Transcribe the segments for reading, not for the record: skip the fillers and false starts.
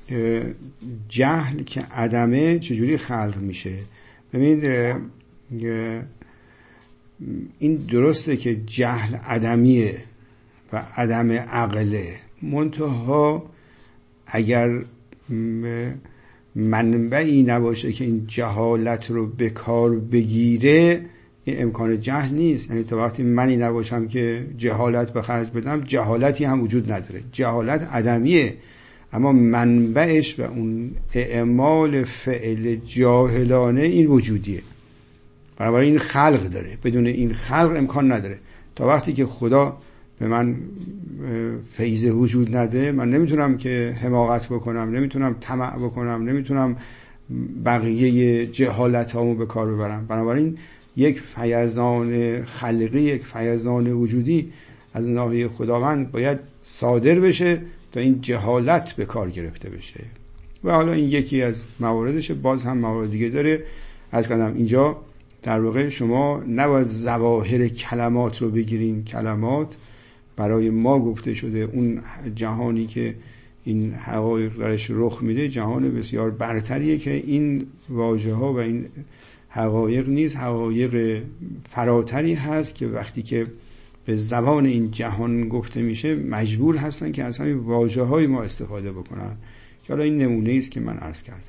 جهل که عدمه چجوری خلق میشه؟ ببینید این درسته که جهل عدمیه و عدم عقله، منتها اگر منبعی نباشه که این جهالت رو به کار بگیره، این امکان جهل نیست. یعنی تا وقتی منی نباشم که جهالت به خرج بدم، جهالتی هم وجود نداره. جهالت عدمیه، اما منبعش و اون اعمال فعل جاهلانه این وجودیه. بنابراین این خلق داره، بدون این خلق امکان نداره. تا وقتی که خدا به من فیض وجود نده، من نمیتونم که حماقت بکنم، نمیتونم طمع بکنم، نمیتونم بقیه جهالت هامو به کار ببرم. بنابراین یک فیضان خلقی، یک فیضان وجودی از ناحیه خداوند باید صادر بشه تا این جهالت به کار گرفته بشه. و حالا این یکی از مواردشه، باز هم موارد دیگه داره. از کردم اینجا در واقع شما نباید ظواهر کلمات رو بگیرین. کلمات برای ما گفته شده، اون جهانی که این حقایق درش رخ میده جهان بسیار برتریه که این واژه ها و این حقایق نیست. حقایق فراتری هست که وقتی که به زبان این جهان گفته میشه مجبور هستن که از همین واژه های ما استفاده بکنن، که حالا این نمونه است که من عرض کردم.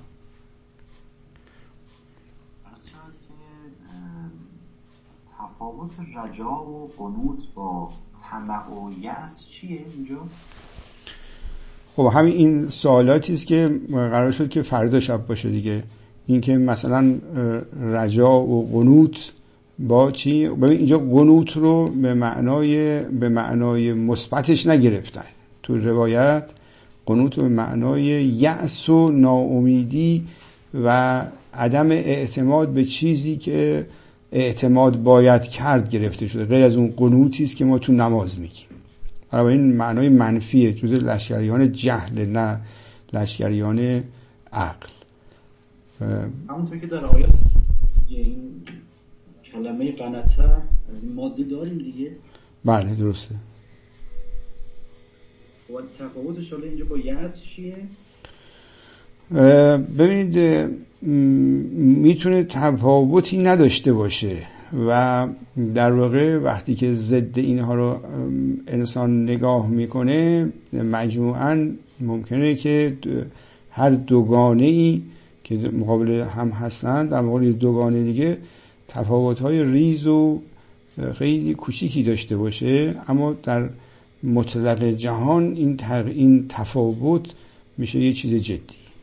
تفاوت رجا و قنوط با طمع و یأس چیه اینجا؟ خب همین این سوالاتی است که قرار شد که فردا شب باشه دیگه. این که مثلا رجا و قنوط با چی؟ ببین اینجا قنوط رو به معنای مثبتش نگرفتن. تو روایت قنوط به معنای یأس و ناامیدی و عدم اعتماد به چیزی که اعتماد باید کرد گرفته شده، غیر از اون قنوطی است که ما تو نماز میگیم. برای این معنای منفیه، جزء لشکریان جهل، نه لشکریان عقل. همونطور که در آیات این کلمه قنطه از این ماده داریم دیگه. بله درسته. و تفاوتش حالا اینجا با یأس چیه؟ ببینید میتونه تفاوتی نداشته باشه و در واقع وقتی که ضد اینها رو انسان نگاه میکنه مجموعاً ممکنه که هر دوگانه‌ای که مقابل هم هستند در مقابل دوگانه دیگه تفاوت‌های ریز و خیلی کوچیکی داشته باشه، اما در مطلق جهان این تفاوت میشه یه چیز جدی.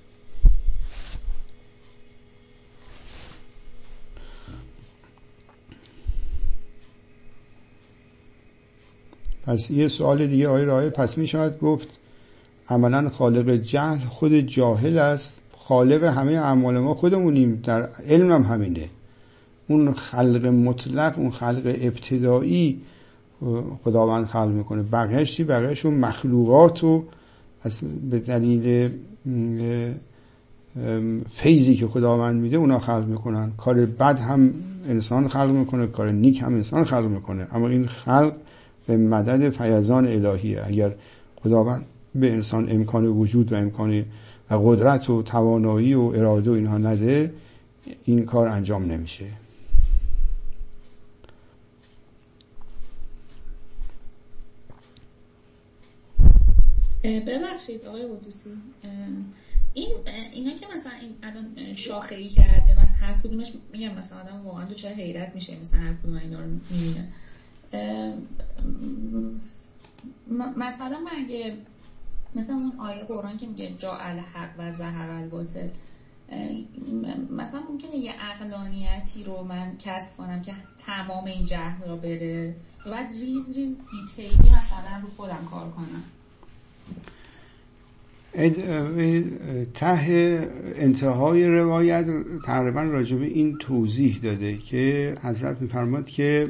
پس یه سوال دیگه آقای راهی پس می شود گفت عملاً خالق جهل خود جاهل است، خالق همه اعمال ما خودمونیم، در علم هم همینه. اون خلق مطلق، اون خلق ابتدایی خداوند خلق میکنه، بقیه‌اش چی؟ بقیه‌اش اون مخلوقات رو به دلیل فیضی که خداوند میده اونا خلق میکنن. کار بد هم انسان خلق میکنه، کار نیک هم انسان خلق میکنه، اما این خلق به مدد فیضان الهیه. اگر خداوند به انسان امکان وجود و امکان و قدرت و توانایی و اراده و اینها نده، این کار انجام نمیشه. ببخشید آقای قدوسی، اینا که مثلا این الان شاخه‌ای کرده مثلا هر کدومش، میگم مثلا آدم واقعا تو چه حیرت میشه مثلا هر کدوم اینا رو میبینه. مثلا اگه مثلا اون آیه قرآن که میگه جاء الحق و زهر الباطل، مثلا ممکنه یه عقلانیتی رو من کسب کنم که تمام این جهل رو بره و بعد ریز ریز دیتیلی مثلا رو خودم کار کنم. ته انتهای روایت تقریبا راجع به این توضیح داده که حضرت می‌فرماد که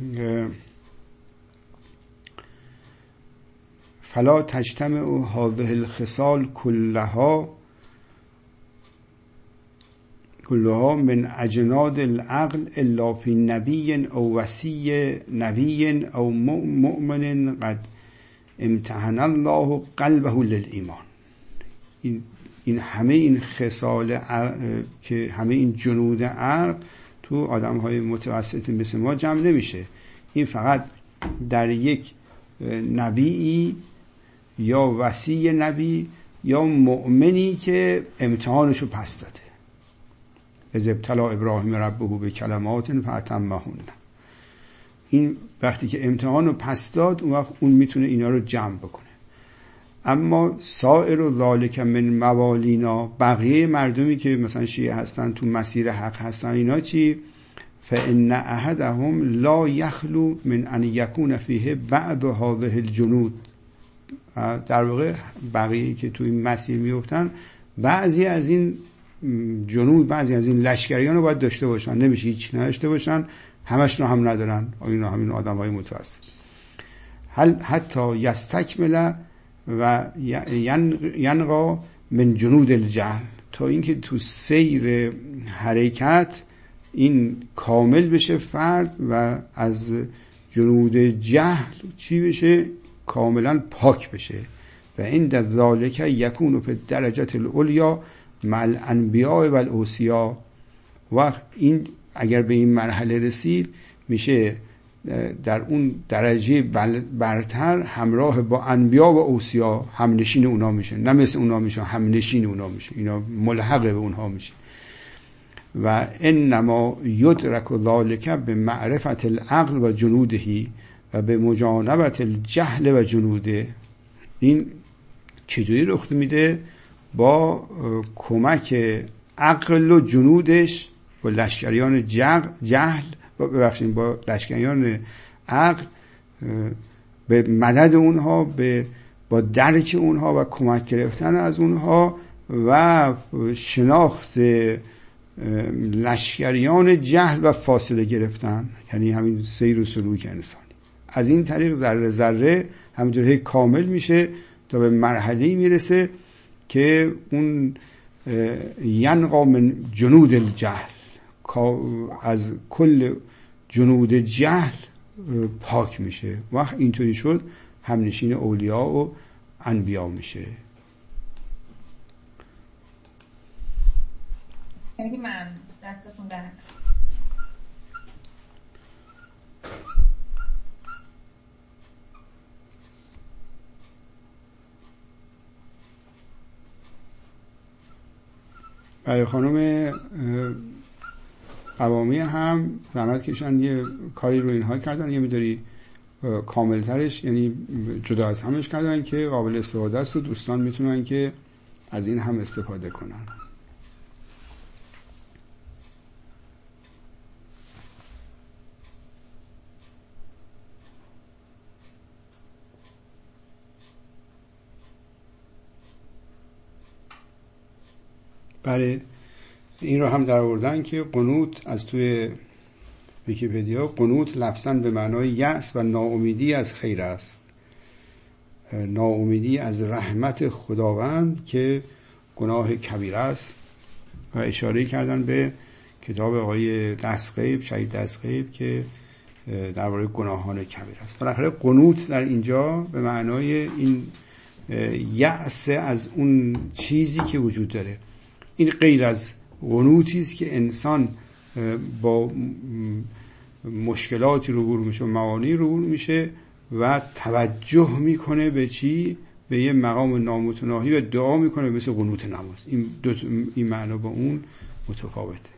فلا تجتمع هذه الخصال كلها من اجناد العقل الا في نبي او وصي نبي او مؤمن قد امتحن الله قلبه للایمان. این همه این خصال که همه این جنود عقل تو آدم‌های متوسط مثل ما جمع نمیشه. این فقط در یک نبی یا وصی نبی یا مؤمنی که امتحانشو پس داده. از ابتلا ابراهیم ربه به کلمات فاتمهن. این وقتی که امتحانو پس داد اون وقت اون میتونه اینا رو جمع بکنه. اما سایر و ذالک من موالینا، بقیه مردمی که مثلا شیعه هستن تو مسیر حق هستن، اینا چی؟ فإن أحدهم لا يخلو من أن يكون فيه بعض هذه الجنود. در واقع بقیه که تو این مسیر میفتن بعضی از این جنود، بعضی از این لشکریان رو باید داشته باشن، نمیشه هیچ نداشته باشن، همشون هم ندارن. اینا همین آدم‌های متوسط. حتی یستکمل و ینقا من جنود الجهل، تا اینکه تو سیر حرکت این کامل بشه فرد و از جنود جهل چی بشه؟ کاملا پاک بشه. و عند ذالک یکون فی الدرجة العلیا مع الانبیاء و الاوصیا. وقت این اگر به این مرحله رسید میشه در اون درجه برتر همراه با انبیا و اوصیا همنشین اونا میشه، نه مثل اونا میشه، همنشین اونا میشه، اینا ملحق به اونها میشه. و انما یدرک ذالک به معرفت العقل و جنودهی و به مجانبت الجهل و جنوده. این چجوری رخ میده؟ با کمک عقل و جنودش، با لشکریان جهل، ببخشید با لشکریان عقل، به مدد اونها، با درک اونها و کمک گرفتن از اونها و شناخت لشکریان جهل و فاصله گرفتن، یعنی همین سیر و سلوک انسانی. از این طریق ذره ذره همینطور کامل میشه تا به مرحله‌ای میرسه که اون ینقا من جنود الجهل، از کل جنود جهل پاک میشه. وقت اینطوری شد همنشین اولیا و انبیا میشه. خیلی ممنون، دستتون درد. برای خانم قوامی هم زحمت کشن یه کاری رو اینها کردن، یه میداری کاملترش، یعنی جدا از همش کردن که قابل استفاده است و دوستان میتونن که از این هم استفاده کنن. بله، این رو هم در آوردن که قنوت از توی ویکی‌پدیا، قنوت لفظاً به معنای یأس و ناامیدی از خیر است، ناامیدی از رحمت خداوند که گناه کبیر است. و اشاره کردن به کتاب آقای دستغیب، شهید دستغیب، که درباره گناهان کبیر است. بالاخره قنوت در اینجا به معنای این یأس از اون چیزی که وجود داره. این غیر از قنوتی است که انسان با مشکلاتی روبرو میشه و معانی روبرو میشه و توجه میکنه به چی؟ به یه مقام نامتناهی و دعا میکنه، مثل قنوت نماز. این معنا با اون متفاوته.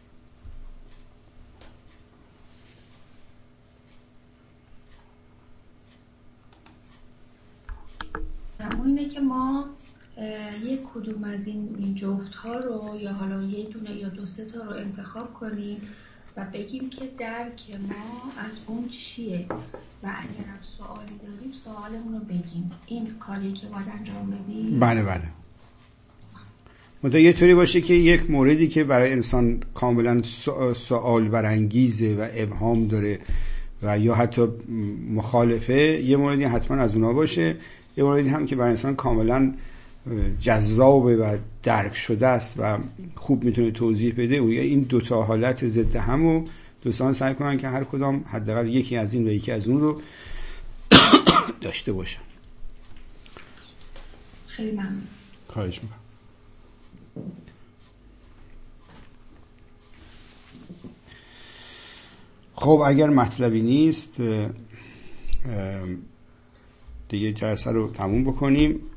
اینه که ما یک کدوم از این جفت ها رو، یا حالا یه دونه یا دو سه تا رو انتخاب کنیم و بگیم که درک ما از اون چیه و اگر هم سوالی داریم سوالمون رو بگیم. این کاری که باید انجام بدیم. بله بله. مدام یه طوری باشه که یک موردی که برای انسان کاملا سوال برانگیزه و ابهام داره و یا حتی مخالفه، یه موردی حتما از اونا باشه. یه موردی هم که برای انسان کاملا جذابه و درک شده است و خوب میتونه توضیح بده. این دوتا حالت ضد هم رو دوستان سعی کنن که هر کدام حداقل یکی از این و یکی از اون رو داشته باشن. خیلی ممنون. خواهش میکنم. خب اگر مطلبی نیست دیگه جلسه رو تموم بکنیم.